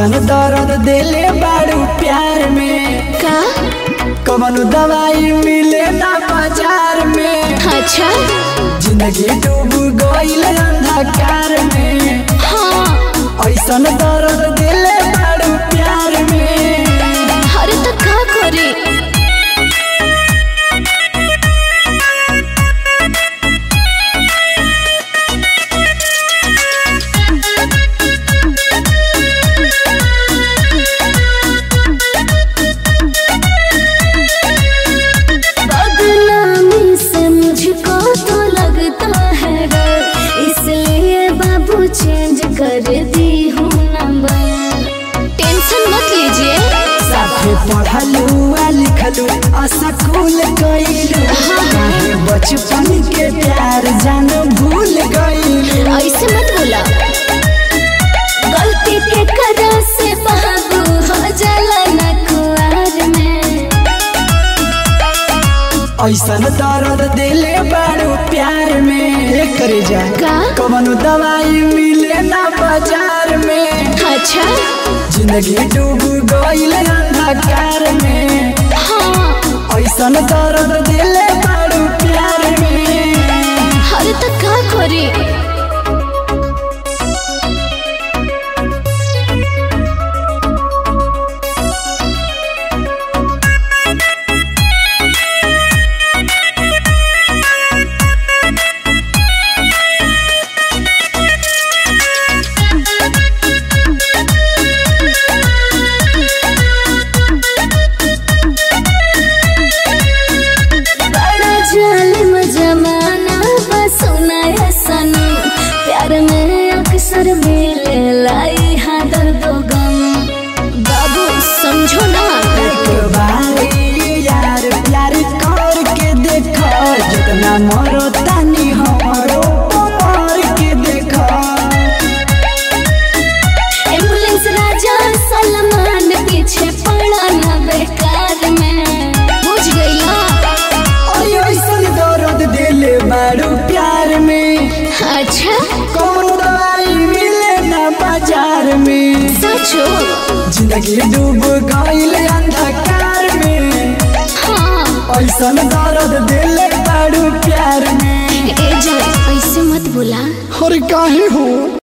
ऐसन दर्द दिले बारू प्यार में का कवन दवाई मिले ना बाजार में। अच्छा जिंदगी डूब गईल अंधकार में। हाँ ऐसन दर्द दिले बारू प्यार में। अरे तो का करे चेंज कर दी हूँ नंबर। टेंशन मत लीजिए। साथे पढ़लू लिखलू स्कूल गईलू बचपन के प्यार जान भूल गईलू। ऐसे मत बोला गलती के करा से बाबू हो जाला ना कुआर में। ऐसन दर्द दिले बारू प्यार में करे जा कवन दवाई मिले ना बाजार में। अच्छा जिंदगी डूब गईल अंधकार में। हाँ ऐसन दर्द दिले बारू प्यार में। अरे तो का करी जमाना बसुनाया सनम प्यार में अक्सर मिले लाई हाँ दर्द गम। बाबू समझो ना एक बार यार प्यार करके देखो जितना मरो तानी हमरो मार के देखो। एम्बुलेंस राजा सलमान पीछे पड़ा ना बेकार में। बुझ गई दिले बारू प्यार में। अच्छा कौन दवाई मिले ना बाजार में। सचो जिंदगी डूब गईल अंधकार में। हाँ ऐसन दर्द दिले बारू प्यार में। ए जान ऐसे मत बोला। और काहे हो